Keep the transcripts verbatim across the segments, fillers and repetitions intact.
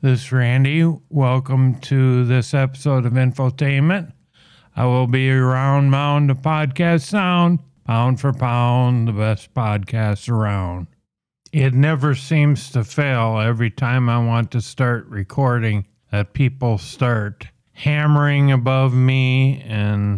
This is Randy. Welcome to this episode of Infotainment. I will be around mound of podcast sound, pound for pound, the best podcast around. It never seems to fail every time I want to start recording that people start hammering above me and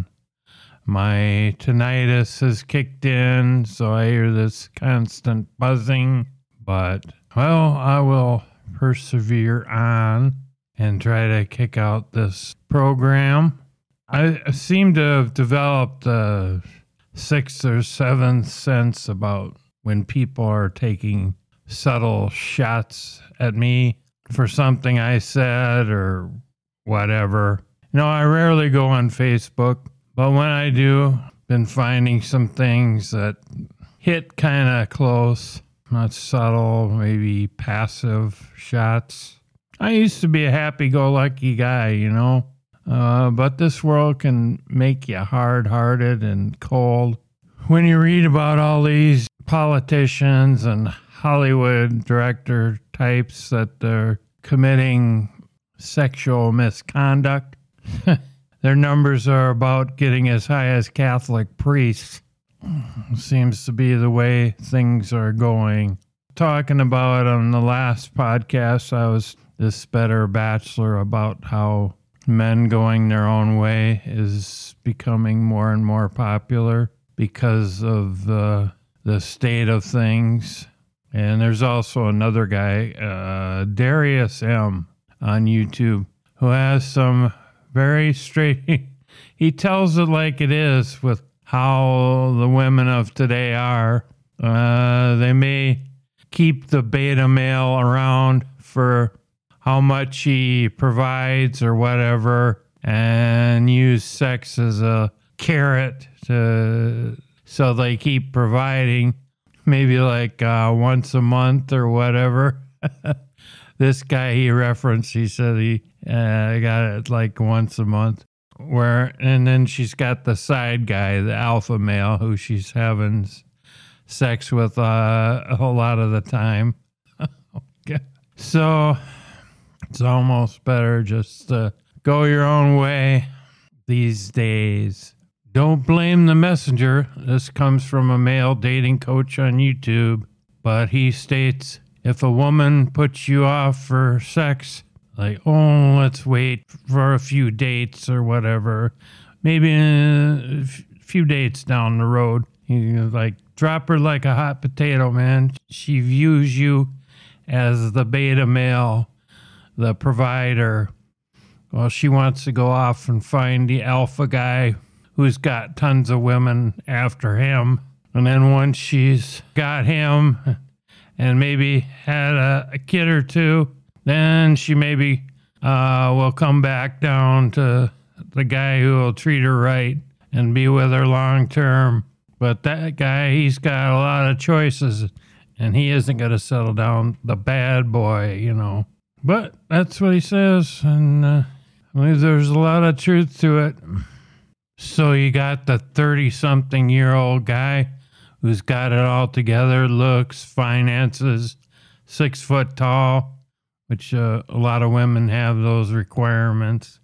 my tinnitus has kicked in, so I hear this constant buzzing. But, well, I will persevere on and try to kick out this program. I seem to have developed a sixth or seventh sense about when people are taking subtle shots at me for something I said or whatever. You know, I rarely go on Facebook, but when I do, been finding some things that hit kind of close. Not subtle, maybe passive shots. I used to be a happy-go-lucky guy, you know, uh, but this world can make you hard-hearted and cold. When you read about all these politicians and Hollywood director types that are committing sexual misconduct, their numbers are about getting as high as Catholic priests. Seems to be the way things are going. Talking about on the last podcast, I was this better bachelor about how men going their own way is becoming more and more popular because of the the state of things. And there's also another guy, uh, Darius M. on YouTube, who has some very straight. He tells it like it is with how the women of today are. Uh, they may keep the beta male around for how much he provides or whatever and use sex as a carrot to, so they keep providing maybe like uh, once a month or whatever. This guy he referenced, he said he uh, got it like once a month. Where and then she's got the side guy, the alpha male, who she's having sex with uh, a whole lot of the time. Okay. So it's almost better just to go your own way these days. Don't blame the messenger. This comes from a male dating coach on YouTube, but he states, if a woman puts you off for sex, like, oh, let's wait for a few dates or whatever. Maybe a few dates down the road. You like, drop her like a hot potato, man. She views you as the beta male, the provider. Well, she wants to go off and find the alpha guy who's got tons of women after him. And then once she's got him and maybe had a, a kid or two, then she maybe uh, will come back down to the guy who will treat her right and be with her long term. But that guy, he's got a lot of choices, and he isn't going to settle down the bad boy, you know. But that's what he says, and uh, I believe there's a lot of truth to it. So you got the thirty-something-year-old guy who's got it all together, looks, finances, six foot tall, which uh, a lot of women have those requirements.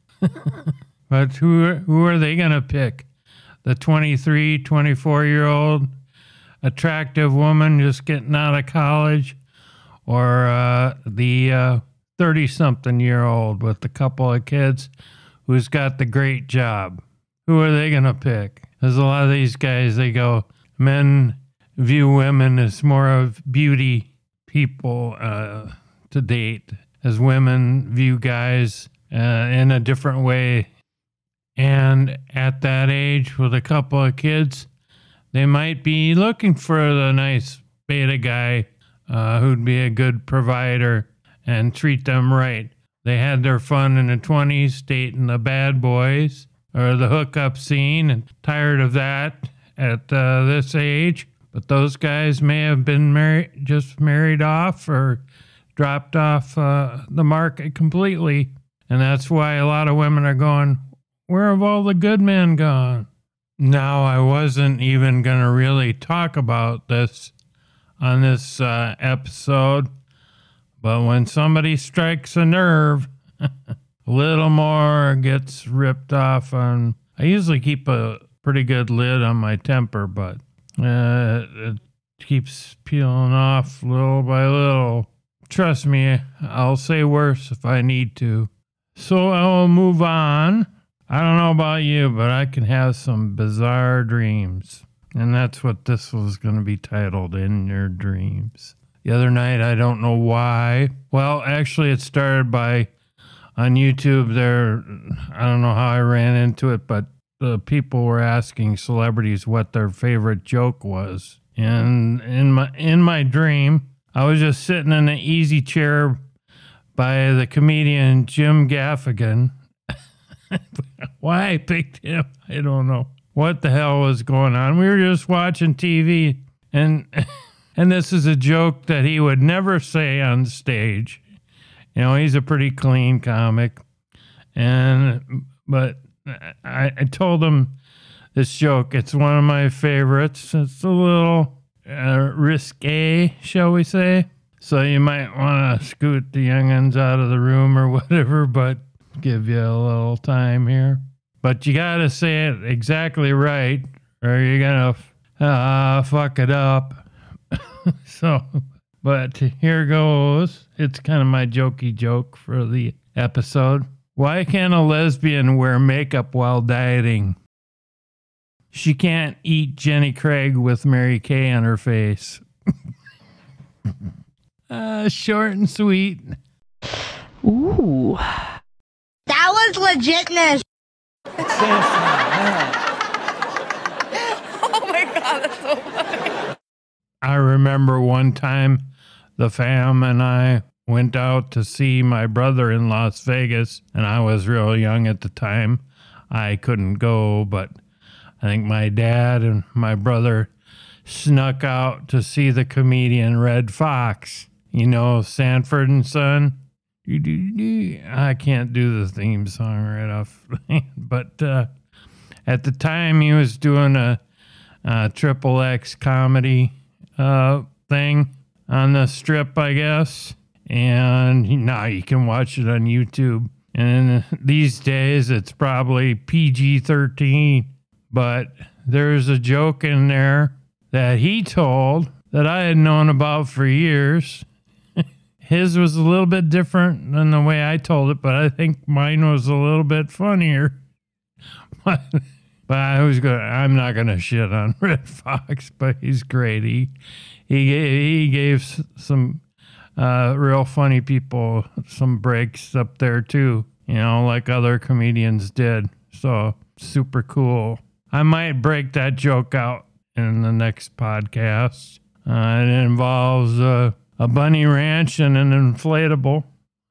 But who are, who are they going to pick? The twenty-three, twenty-four-year-old attractive woman just getting out of college? Or uh, the uh, thirty-something-year-old with a couple of kids who's got the great job? Who are they going to pick? There's a lot of these guys, they go, men view women as more of beauty people uh, to date, as women view guys uh, in a different way. And at that age, with a couple of kids, they might be looking for the nice beta guy uh, who'd be a good provider and treat them right. They had their fun in the twenties dating the bad boys or the hookup scene and tired of that at uh, this age. But those guys may have been married, just married off or dropped off uh, the market completely. And that's why a lot of women are going, where have all the good men gone? Now, I wasn't even going to really talk about this on this uh, episode, But when somebody strikes a nerve, a little more gets ripped off on. I usually keep a pretty good lid on my temper, but uh, it keeps peeling off little by little. Trust me, I'll say worse if I need to. So I will move on. I don't know about you, but I can have some bizarre dreams. And that's what this was going to be titled, In Your Dreams. The other night, I don't know why. Well, actually, it started by, on YouTube there, I don't know how I ran into it, but the people were asking celebrities what their favorite joke was. And in my in my dream, I was just sitting in an easy chair by the comedian Jim Gaffigan. Why I picked him, I don't know. What the hell was going on? We were just watching T V, and and this is a joke that he would never say on stage. You know, he's a pretty clean comic, and but I, I told him this joke. It's one of my favorites. It's a little uh, risque, shall we say? So you might want to scoot the young'uns out of the room or whatever, but give you a little time here. But you got to say it exactly right, or you're going to uh, fuck it up. So, but here goes. It's kind of my jokey joke for the episode. Why can't a lesbian wear makeup while dieting? She can't eat Jenny Craig with Mary Kay on her face. uh, short and sweet. Ooh. That was legitness. Oh my God, that's so funny. I remember one time the fam and I went out to see my brother in Las Vegas, and I was real young at the time. I couldn't go, but I think my dad and my brother snuck out to see the comedian Red Fox. You know, Sanford and Son. I can't do the theme song right off, but uh, at the time he was doing a, a triple X comedy uh, thing on the Strip, I guess, and he, now you can watch it on YouTube. And these days it's probably P G thirteen, but there's a joke in there that he told that I had known about for years. His was a little bit different than the way I told it, but I think mine was a little bit funnier. But, but I was going. I'm not going to shit on Red Fox, but he's great. He he gave, he gave some uh, real funny people some breaks up there too. You know, like other comedians did. So super cool. I might break that joke out in the next podcast. Uh, it involves. Uh, A bunny ranch and an inflatable.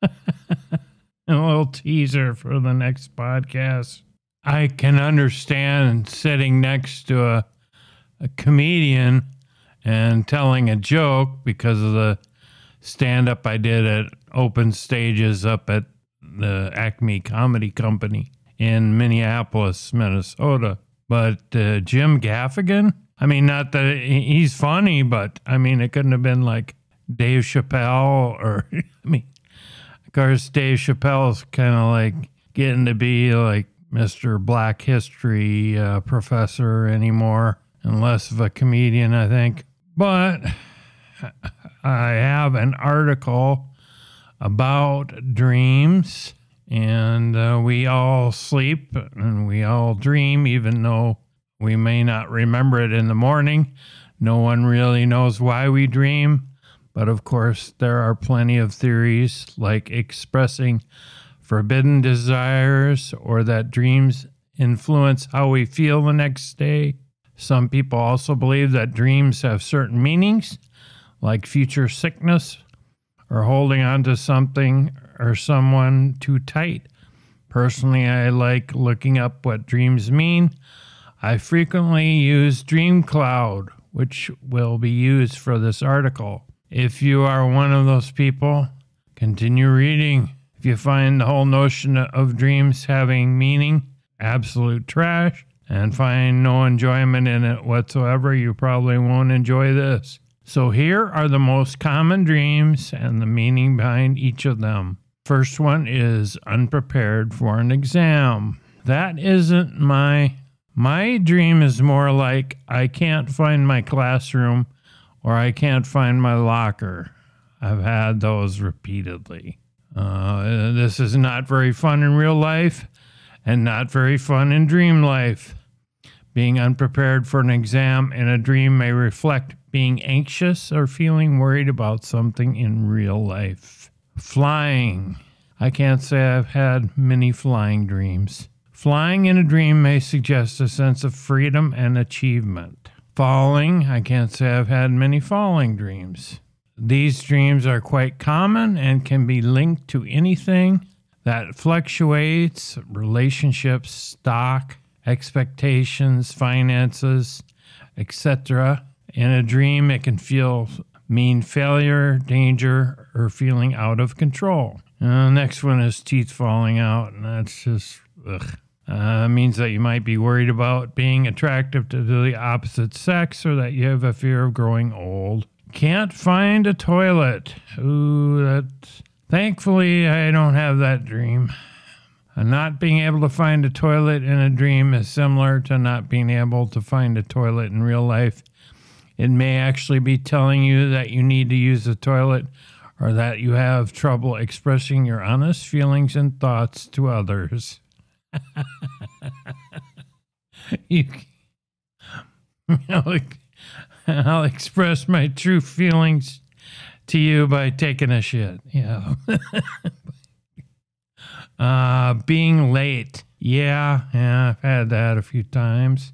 A little teaser for the next podcast. I can understand sitting next to a, a comedian and telling a joke because of the stand-up I did at open stages up at the Acme Comedy Company in Minneapolis, Minnesota. But uh, Jim Gaffigan? I mean, not that he's funny, but I mean, it couldn't have been like Dave Chappelle, or I mean, of course, Dave Chappelle's kind of like getting to be like Mister Black History uh, professor anymore, and less of a comedian, I think. But I have an article about dreams, and uh, we all sleep and we all dream, even though we may not remember it in the morning. No one really knows why we dream. But of course, there are plenty of theories like expressing forbidden desires or that dreams influence how we feel the next day. Some people also believe that dreams have certain meanings, like future sickness or holding on to something or someone too tight. Personally, I like looking up what dreams mean. I frequently use DreamCloud, which will be used for this article. If you are one of those people, continue reading. If you find the whole notion of dreams having meaning absolute trash and find no enjoyment in it whatsoever, you probably won't enjoy this. So here are the most common dreams and the meaning behind each of them. First one is unprepared for an exam. That isn't my... My dream is more like I can't find my classroom or I can't find my locker. I've had those repeatedly. Uh, this is not very fun in real life and not very fun in dream life. Being unprepared for an exam in a dream may reflect being anxious or feeling worried about something in real life. Flying. I can't say I've had many flying dreams. Flying in a dream may suggest a sense of freedom and achievement. Falling. I can't say I've had many falling dreams. These dreams are quite common and can be linked to anything that fluctuates, relationships, stock, expectations, finances, et cetera. In a dream, it can feel mean failure, danger, or feeling out of control. Uh, next one is teeth falling out, and that's just, ugh. Uh, means that you might be worried about being attractive to the opposite sex or that you have a fear of growing old. Can't find a toilet. Ooh, that. Thankfully, I don't have that dream. Uh, not being able to find a toilet in a dream is similar to not being able to find a toilet in real life. It may actually be telling you that you need to use the toilet or that you have trouble expressing your honest feelings and thoughts to others. you, I'll, I'll express my true feelings to you by taking a shit. Yeah. uh, being late. Yeah, yeah, I've had that a few times.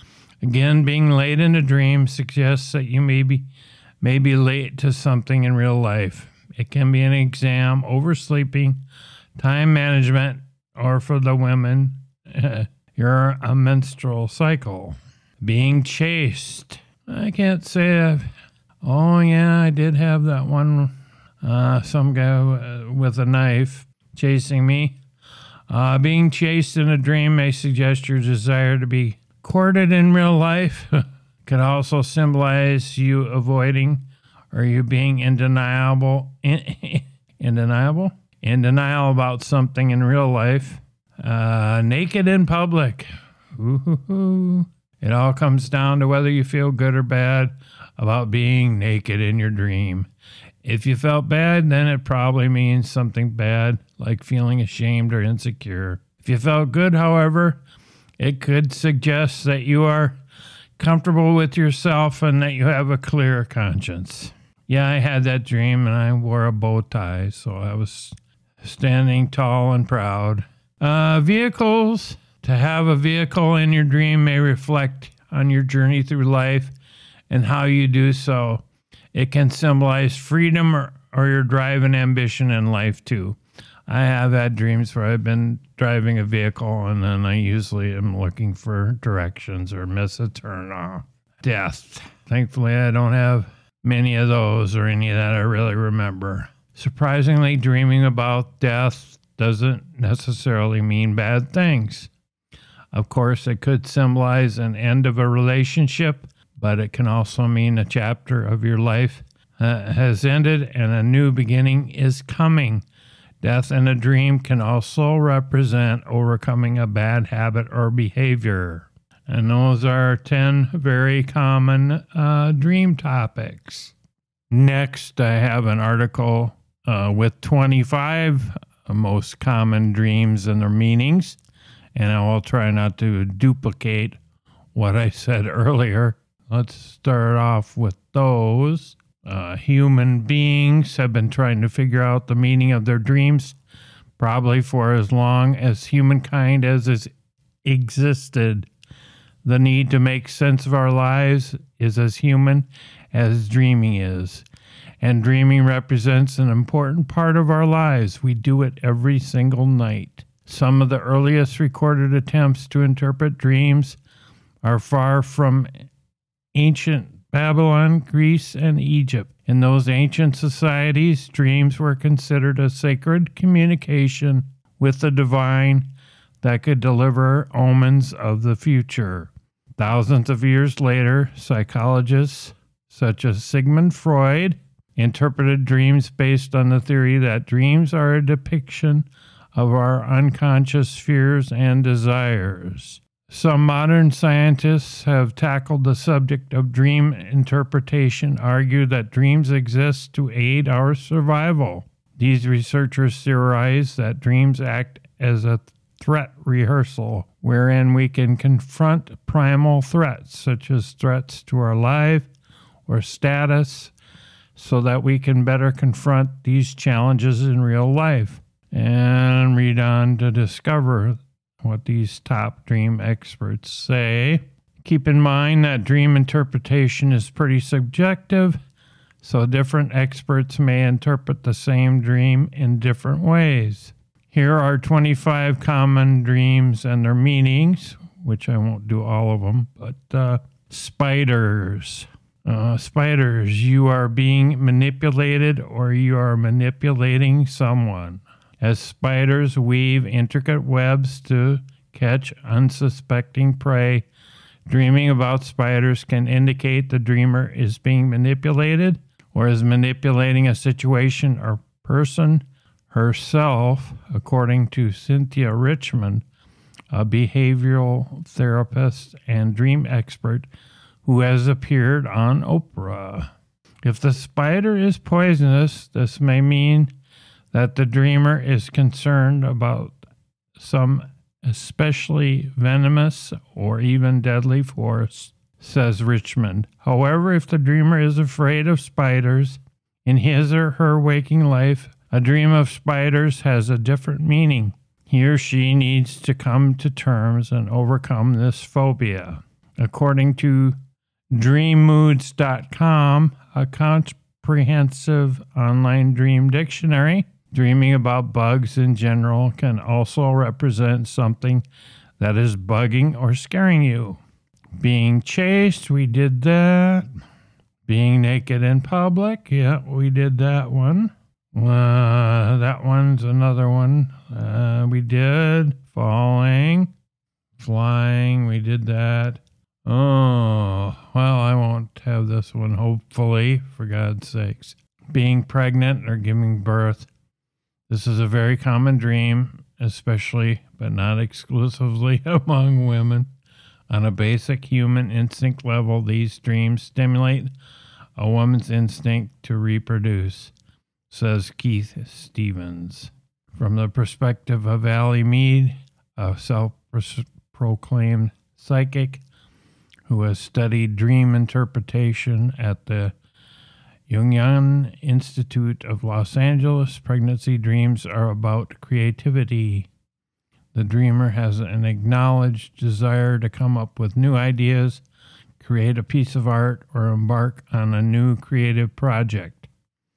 Again, being late in a dream suggests that you may be, may be late to something in real life. It can be an exam, oversleeping, time management, or for the women, uh, you're a menstrual cycle. Being chased. I can't say I've... Oh, yeah, I did have that one. Uh, some guy uh, with a knife chasing me. Uh, being chased in a dream may suggest your desire to be courted in real life. Could also symbolize you avoiding or you being in denial, in, in denial? In denial about something in real life. Uh, naked in public. Ooh-hoo-hoo. It all comes down to whether you feel good or bad about being naked in your dream. If you felt bad, then it probably means something bad, like feeling ashamed or insecure. If you felt good, however, it could suggest that you are comfortable with yourself and that you have a clear conscience. Yeah, I had that dream and I wore a bow tie, so I was standing tall and proud. Uh, vehicles. To have a vehicle in your dream may reflect on your journey through life and how you do so. It can symbolize freedom or, or your drive and ambition in life too. I have had dreams where I've been driving a vehicle and then I usually am looking for directions or miss a turn off. Death. Thankfully, I don't have many of those or any that I really remember. Surprisingly, dreaming about death doesn't necessarily mean bad things. Of course, it could symbolize an end of a relationship, but it can also mean a chapter of your life uh, has ended and a new beginning is coming. Death in a dream can also represent overcoming a bad habit or behavior. And those are ten very common uh, dream topics. Next, I have an article uh, with twenty-five most common dreams and their meanings. And I will try not to duplicate what I said earlier. Let's start off with those. Uh, human beings have been trying to figure out the meaning of their dreams probably for as long as humankind has existed. The need to make sense of our lives is as human as dreaming is. And dreaming represents an important part of our lives. We do it every single night. Some of the earliest recorded attempts to interpret dreams are far from ancient Babylon, Greece, and Egypt. In those ancient societies, dreams were considered a sacred communication with the divine that could deliver omens of the future. Thousands of years later, psychologists such as Sigmund Freud, interpreted dreams based on the theory that dreams are a depiction of our unconscious fears and desires. Some modern scientists have tackled the subject of dream interpretation, argue that dreams exist to aid our survival. These researchers theorize that dreams act as a threat rehearsal, wherein we can confront primal threats, such as threats to our life or status, so that we can better confront these challenges in real life. And read on to discover what these top dream experts say. Keep in mind that dream interpretation is pretty subjective, so different experts may interpret the same dream in different ways. Here are twenty-five common dreams and their meanings, which I won't do all of them, but uh, spiders. Uh, spiders, you are being manipulated or you are manipulating someone. As spiders weave intricate webs to catch unsuspecting prey, dreaming about spiders can indicate the dreamer is being manipulated or is manipulating a situation or person herself, according to Cynthia Richmond, a behavioral therapist and dream expert who has appeared on Oprah. If the spider is poisonous, this may mean that the dreamer is concerned about some especially venomous or even deadly force, says Richmond. However, if the dreamer is afraid of spiders in his or her waking life, a dream of spiders has a different meaning. He or she needs to come to terms and overcome this phobia. According to dream moods dot com, a comprehensive online dream dictionary, dreaming about bugs in general can also represent something that is bugging or scaring you. Being chased, we did that. Being naked in public, yeah, we did that one. Uh, that one's another one uh, we did. Falling, flying, we did that. Oh, well, I won't have this one, hopefully, for God's sakes. Being pregnant or giving birth. This is a very common dream, especially, but not exclusively, among women. On a basic human instinct level, these dreams stimulate a woman's instinct to reproduce, says Keith Stevens. From the perspective of Allie Mead, a self-proclaimed psychic who has studied dream interpretation at the Jungian Institute of Los Angeles, pregnancy dreams are about creativity. The dreamer has an acknowledged desire to come up with new ideas, create a piece of art, or embark on a new creative project.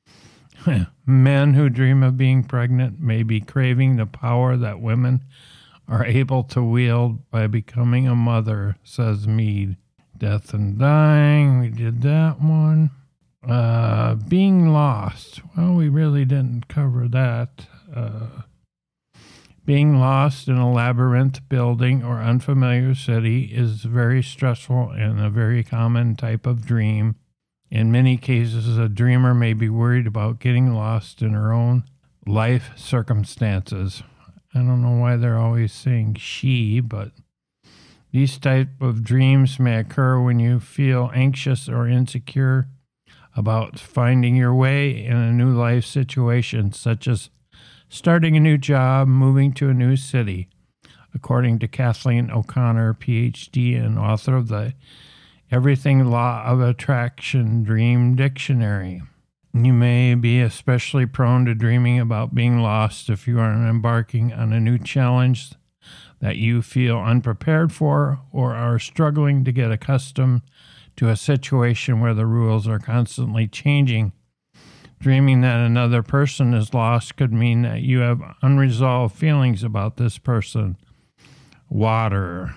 Men who dream of being pregnant may be craving the power that women are able to wield by becoming a mother, says Mead. Death and dying, we did that one. Uh, being lost, well, we really didn't cover that. Uh, being lost in a labyrinth building or unfamiliar city is very stressful and a very common type of dream. In many cases, a dreamer may be worried about getting lost in her own life circumstances. I don't know why they're always saying she, but these type of dreams may occur when you feel anxious or insecure about finding your way in a new life situation, such as starting a new job, moving to a new city, according to Kathleen O'Connor, P H D and author of the Everything Law of Attraction Dream Dictionary. You may be especially prone to dreaming about being lost if you are embarking on a new challenge that you feel unprepared for or are struggling to get accustomed to a situation where the rules are constantly changing. Dreaming that another person is lost could mean that you have unresolved feelings about this person. Water.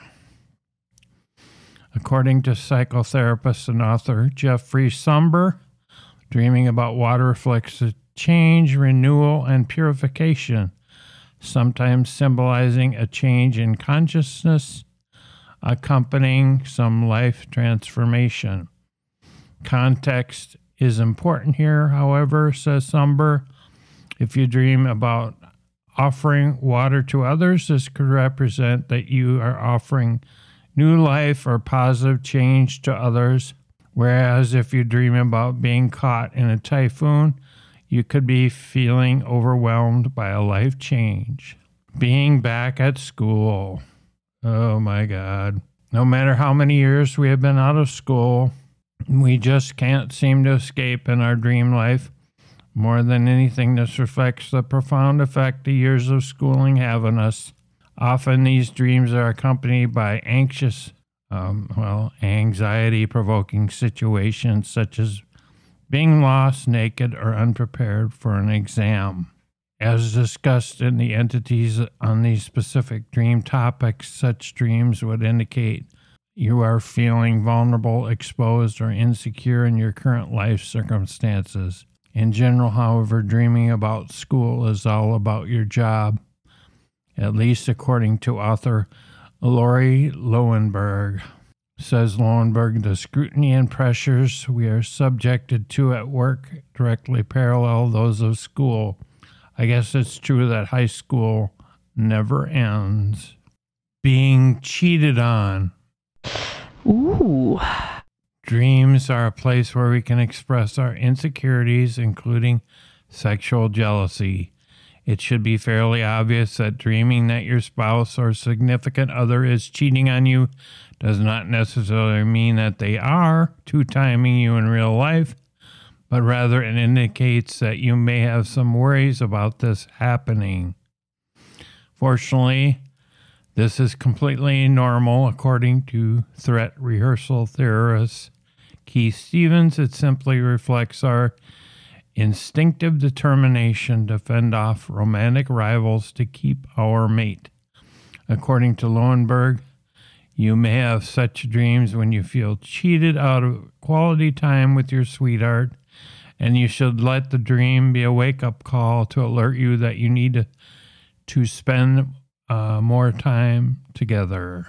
According to psychotherapist and author Jeffrey Sumber, dreaming about water reflects a change, renewal, and purification, sometimes symbolizing a change in consciousness accompanying some life transformation. Context is important here, however, says Sumber. If you dream about offering water to others, this could represent that you are offering new life or positive change to others. Whereas if you dream about being caught in a typhoon, you could be feeling overwhelmed by a life change. Being back at school. Oh my God. No matter how many years we have been out of school, we just can't seem to escape in our dream life. More than anything, this reflects the profound effect the years of schooling have on us. Often these dreams are accompanied by anxious, um, well, anxiety-provoking situations such as being lost, naked, or unprepared for an exam. As discussed in the entities on these specific dream topics, such dreams would indicate you are feeling vulnerable, exposed, or insecure in your current life circumstances. In general, however, dreaming about school is all about your job, at least according to author Lori Lowenberg. Says Lowenberg, the scrutiny and pressures we are subjected to at work directly parallel those of school. I guess it's true that high school never ends. Being cheated on. Ooh. Dreams are a place where we can express our insecurities, including sexual jealousy. It should be fairly obvious that dreaming that your spouse or significant other is cheating on you does not necessarily mean that they are two-timing you in real life, but rather it indicates that you may have some worries about this happening. Fortunately, this is completely normal according to threat rehearsal theorist Keith Stevens. It simply reflects our instinctive determination to fend off romantic rivals to keep our mate. According to Lowenberg, you may have such dreams when you feel cheated out of quality time with your sweetheart, and you should let the dream be a wake-up call to alert you that you need to, to spend uh, more time together.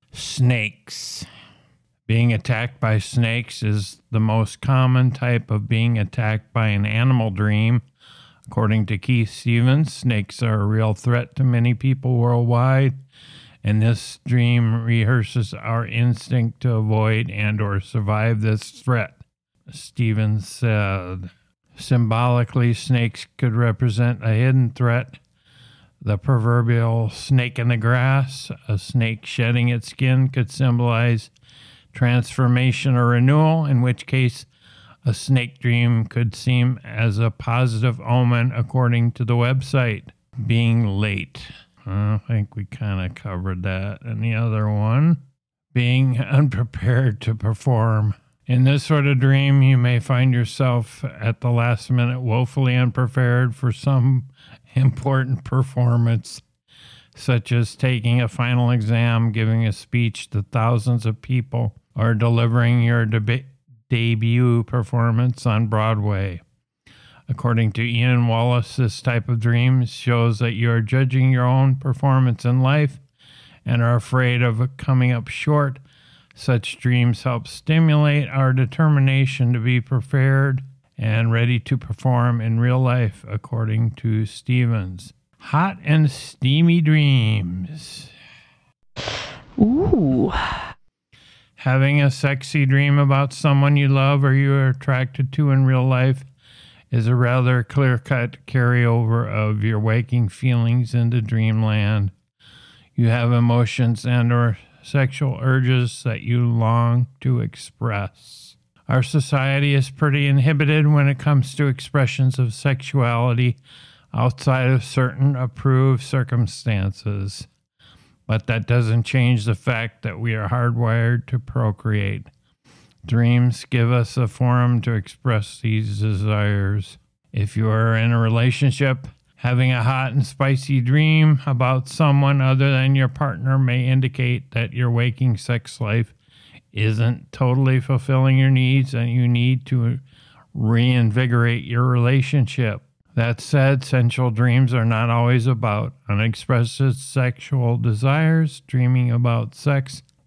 Snakes. Being attacked by snakes is the most common type of being attacked by an animal dream. According to Keith Stevens, snakes are a real threat to many people worldwide, and this dream rehearses our instinct to avoid and or survive this threat. Stevens said, symbolically, snakes could represent a hidden threat. The proverbial snake in the grass, a snake shedding its skin, could symbolize transformation or renewal, in which case a snake dream could seem as a positive omen according to the website. Being late. I think we kind of covered that. And the other one, being unprepared to perform. In this sort of dream, you may find yourself at the last minute woefully unprepared for some important performance, such as taking a final exam, giving a speech to thousands of people, or delivering your deb- debut performance on Broadway. According to Ian Wallace, this type of dream shows that you are judging your own performance in life and are afraid of coming up short. Such dreams help stimulate our determination to be prepared and ready to perform in real life, according to Stevens. Hot and steamy dreams. Ooh. Having a sexy dream about someone you love or you are attracted to in real life is a rather clear-cut carryover of your waking feelings into dreamland. You have emotions and or sexual urges that you long to express. Our society is pretty inhibited when it comes to expressions of sexuality outside of certain approved circumstances. But that doesn't change the fact that we are hardwired to procreate. Dreams give us a forum to express these desires. If you are in a relationship, having a hot and spicy dream about someone other than your partner may indicate that your waking sex life isn't totally fulfilling your needs and you need to reinvigorate your relationship. That said, sensual dreams are not always about unexpressed sexual desires. Dreaming about sex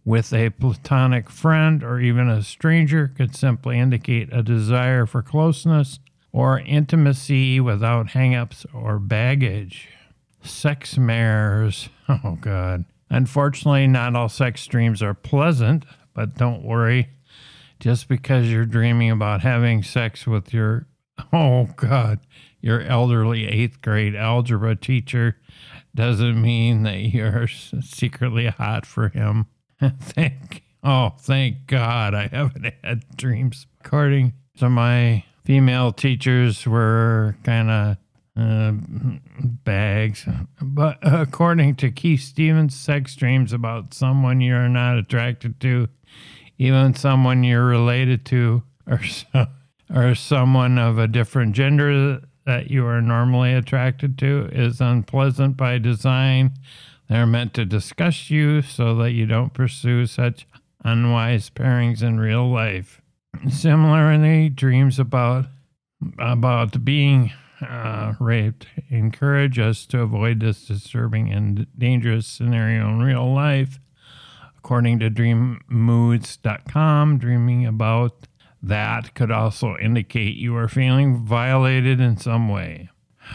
with a platonic friend or even a stranger could simply indicate a desire for closeness or intimacy without hang-ups or baggage. Sex mares. Oh, God. Unfortunately, not all sex dreams are pleasant, but don't worry. Just because you're dreaming about having sex with your, oh, God, your elderly eighth grade algebra teacher doesn't mean that you're secretly hot for him. Thank, oh, thank God I haven't had dreams. According to my female teachers were kind of uh, bags. But according to Keith Stevens, sex dreams about someone you're not attracted to, even someone you're related to, or, so, or someone of a different gender that you are normally attracted to, is unpleasant by design. They're meant to disgust you so that you don't pursue such unwise pairings in real life. Similarly, dreams about about being uh, raped encourage us to avoid this disturbing and dangerous scenario in real life. According to dream moods dot com, dreaming about that could also indicate you are feeling violated in some way.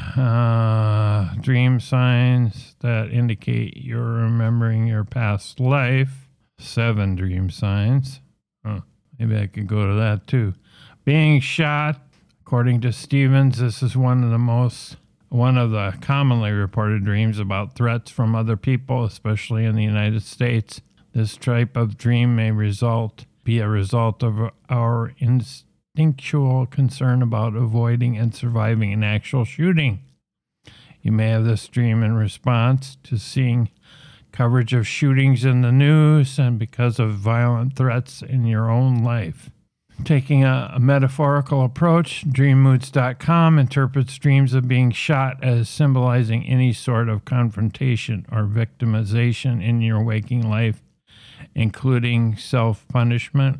Uh, dream signs that indicate you're remembering your past life. Seven dream signs. Huh, maybe I could go to that too. Being shot. According to Stevens, this is one of the most, one of the commonly reported dreams about threats from other people, especially in the United States. This type of dream may result, be a result of our instinctual concern about avoiding and surviving an actual shooting. You may have this dream in response to seeing coverage of shootings in the news and because of violent threats in your own life. Taking a, a metaphorical approach, dream moods dot com interprets dreams of being shot as symbolizing any sort of confrontation or victimization in your waking life, including self-punishment.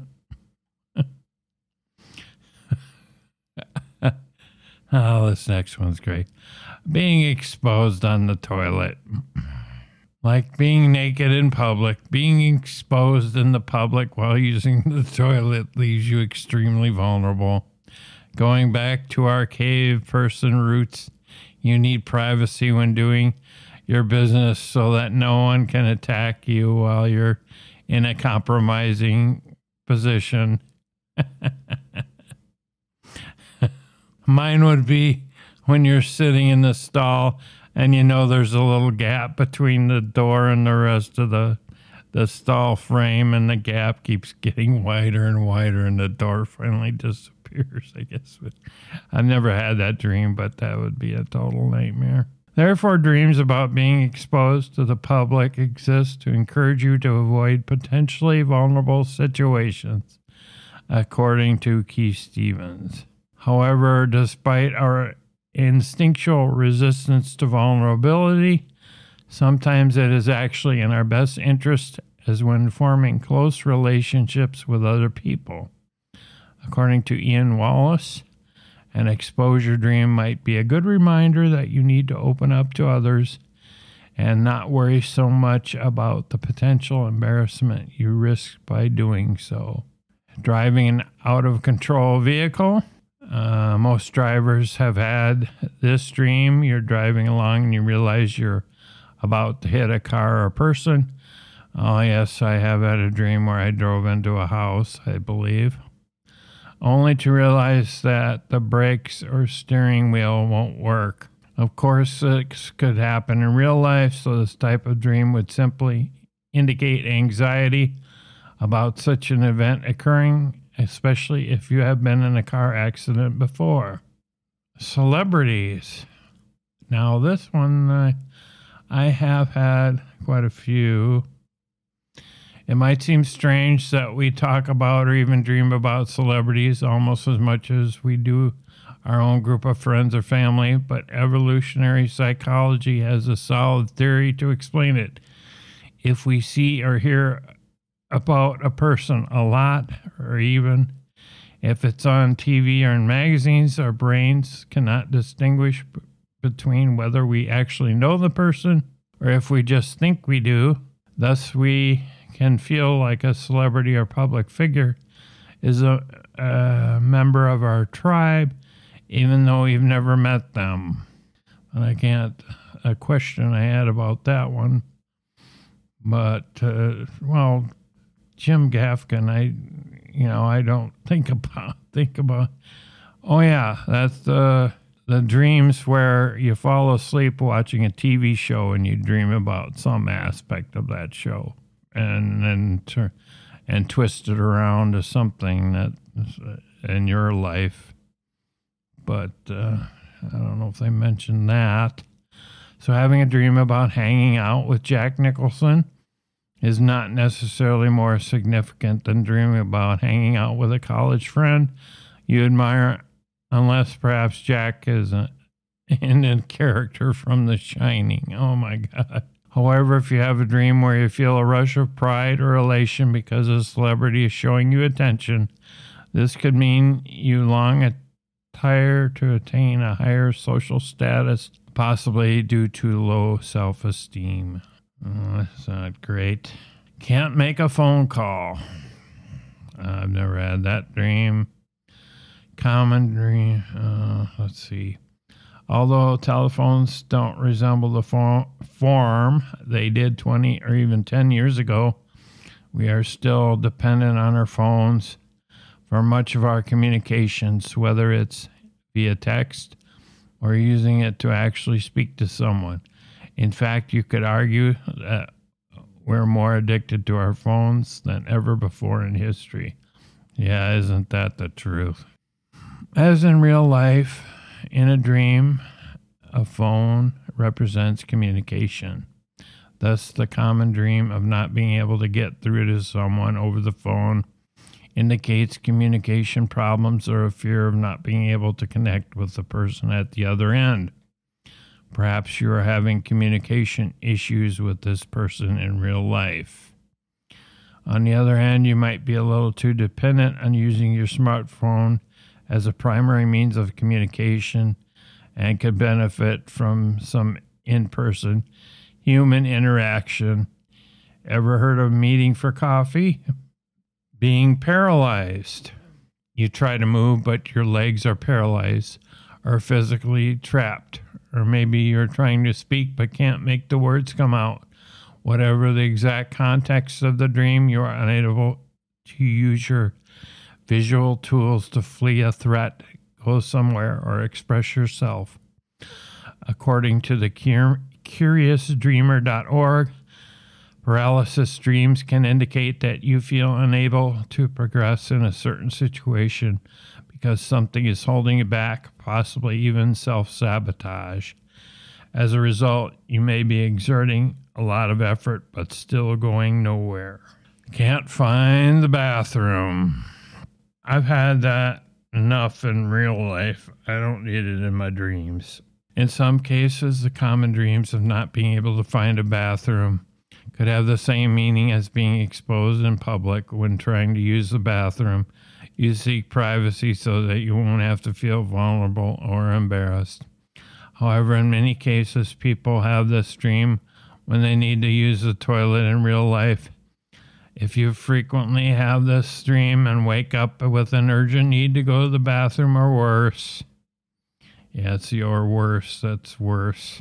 Oh, this next one's great. Being exposed on the toilet. Like being naked in public, being exposed in the public while using the toilet leaves you extremely vulnerable. Going back to our cave person roots, you need privacy when doing your business so that no one can attack you while you're in a compromising position. Mine would be when you're sitting in the stall and you know there's a little gap between the door and the rest of the the stall frame, and the gap keeps getting wider and wider, and the door finally disappears, I guess. I've never had that dream, but that would be a total nightmare. Therefore, dreams about being exposed to the public exist to encourage you to avoid potentially vulnerable situations, according to Keith Stevens. However, despite our instinctual resistance to vulnerability, sometimes it is actually in our best interest as when forming close relationships with other people. According to Ian Wallace, an exposure dream might be a good reminder that you need to open up to others and not worry so much about the potential embarrassment you risk by doing so. Driving an out-of-control vehicle. Uh, most drivers have had this dream. You're driving along and you realize you're about to hit a car or person. Oh, yes, I have had a dream where I drove into a house, I believe, only to realize that the brakes or steering wheel won't work. Of course, this could happen in real life, so this type of dream would simply indicate anxiety about such an event occurring, especially if you have been in a car accident before. Celebrities. Now, this one, uh, I have had quite a few. It might seem strange that we talk about or even dream about celebrities almost as much as we do our own group of friends or family, but evolutionary psychology has a solid theory to explain it. If we see or hear about a person a lot, or even if it's on T V or in magazines, our brains cannot distinguish b- between whether we actually know the person or if we just think we do. Thus, we can feel like a celebrity or public figure is a, a member of our tribe, even though we've never met them. And I can't, a question I had about that one. But, uh, well, Jim Gaffigan, I, you know, I don't think about, think about, oh yeah, that's the, the dreams where you fall asleep watching a T V show and you dream about some aspect of that show and then tur- and twist it around to something that in your life. But uh, I don't know if they mentioned that. So having a dream about hanging out with Jack Nicholson is not necessarily more significant than dreaming about hanging out with a college friend you admire, unless perhaps Jack is a, in a character from The Shining. Oh my God. However, if you have a dream where you feel a rush of pride or elation because a celebrity is showing you attention, this could mean you long aspire to attain a higher social status, possibly due to low self-esteem. Oh, that's not great. Can't make a phone call. I've never had that dream. Common dream. Uh, let's see. Although telephones don't resemble the fo- form they did twenty or even ten years ago, we are still dependent on our phones for much of our communications, whether it's via text or using it to actually speak to someone. In fact, you could argue that we're more addicted to our phones than ever before in history. Yeah, isn't that the truth? As in real life, in a dream, a phone represents communication. Thus, the common dream of not being able to get through to someone over the phone indicates communication problems or a fear of not being able to connect with the person at the other end. Perhaps you are having communication issues with this person in real life. On the other hand, you might be a little too dependent on using your smartphone as a primary means of communication and could benefit from some in-person human interaction. Ever heard of meeting for coffee? Being paralyzed. You try to move, but your legs are paralyzed or physically trapped. Or maybe you're trying to speak but can't make the words come out. Whatever the exact context of the dream, you are unable to use your visual tools to flee a threat, go somewhere, or express yourself. According to the cur- curious dreamer dot org, paralysis dreams can indicate that you feel unable to progress in a certain situation because something is holding you back, possibly even self-sabotage. As a result, you may be exerting a lot of effort, but still going nowhere. Can't find the bathroom. I've had that enough in real life. I don't need it in my dreams. In some cases, the common dreams of not being able to find a bathroom could have the same meaning as being exposed in public when trying to use the bathroom. You seek privacy so that you won't have to feel vulnerable or embarrassed. However, in many cases, people have this dream when they need to use the toilet in real life. If you frequently have this dream and wake up with an urgent need to go to the bathroom or worse, yeah, it's your worse, that's worse.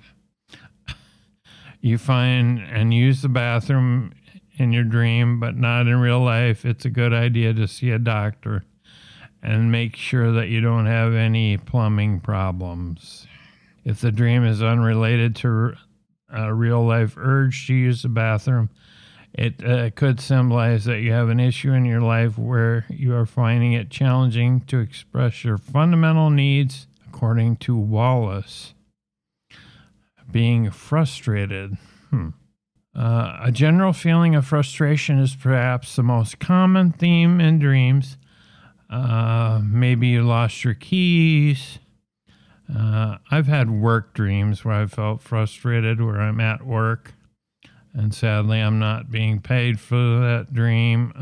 You find and use the bathroom in your dream, but not in real life, it's a good idea to see a doctor and make sure that you don't have any plumbing problems. If the dream is unrelated to a real life urge to use the bathroom, it uh, could symbolize that you have an issue in your life where you are finding it challenging to express your fundamental needs, according to Wallace. Being frustrated. Hmm. Uh, a general feeling of frustration is perhaps the most common theme in dreams. Uh, maybe you lost your keys. Uh, I've had work dreams where I felt frustrated where I'm at work, and sadly I'm not being paid for that dream.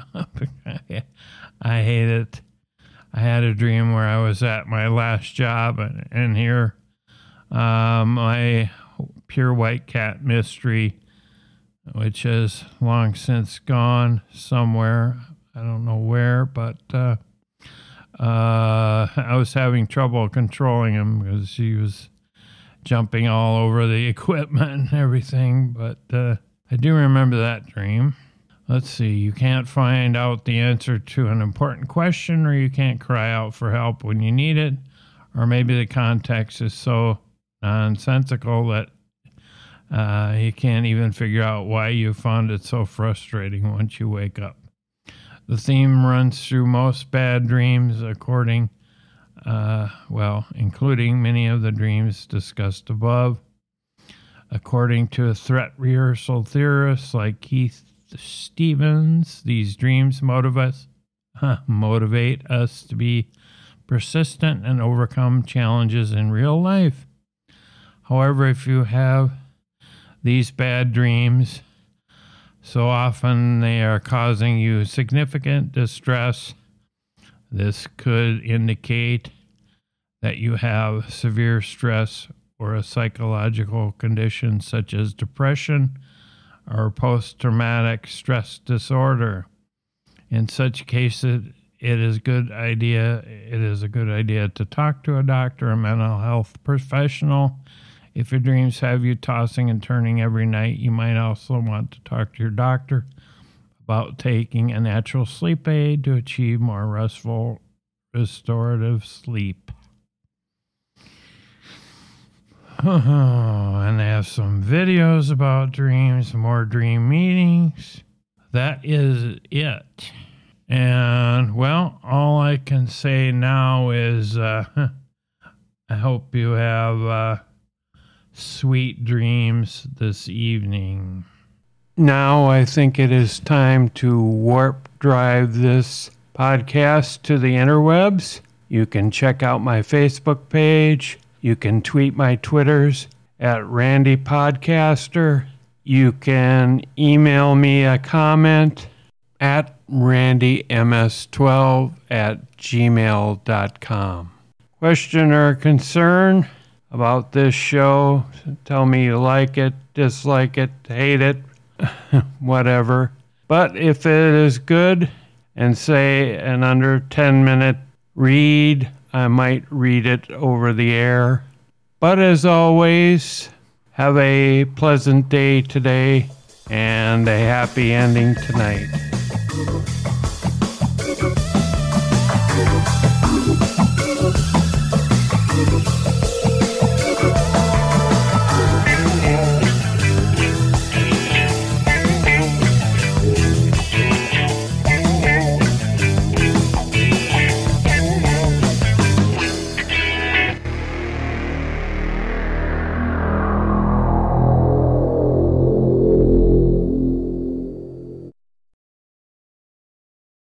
I hate it. I had a dream where I was at my last job, and, and here um, my Pure White Cat mystery which has long since gone somewhere. I don't know where, but uh, uh, I was having trouble controlling him because he was jumping all over the equipment and everything. But uh, I do remember that dream. Let's see. You can't find out the answer to an important question, or you can't cry out for help when you need it, or maybe the context is so nonsensical that uh, you can't even figure out why you found it so frustrating once you wake up. The theme runs through most bad dreams, according, uh, well, including many of the dreams discussed above. According to threat rehearsal theorists like Keith Stevens, these dreams motivate us, huh, motivate us to be persistent and overcome challenges in real life. However, if you have these bad dreams, so often they are causing you significant distress, this could indicate that you have severe stress or a psychological condition such as depression or post-traumatic stress disorder. In such cases, it is good idea. It is a good idea to talk to a doctor, a mental health professional. If your dreams have you tossing and turning every night, you might also want to talk to your doctor about taking a natural sleep aid to achieve more restful, restorative sleep. And they have some videos about dreams, more dream meetings. That is it. And, well, all I can say now is uh, I hope you have uh, sweet dreams this evening. Now I think it is time to warp drive this podcast to the interwebs. You can check out my Facebook page. You can tweet my Twitters at Randy Podcaster. You can email me a comment at randy m s twelve at gmail dot com. Question or concern about this show, tell me you like it, dislike it, hate it, whatever. But if it is good and say an under ten minute read, I might read it over the air. But as always, have a pleasant day today and a happy ending tonight.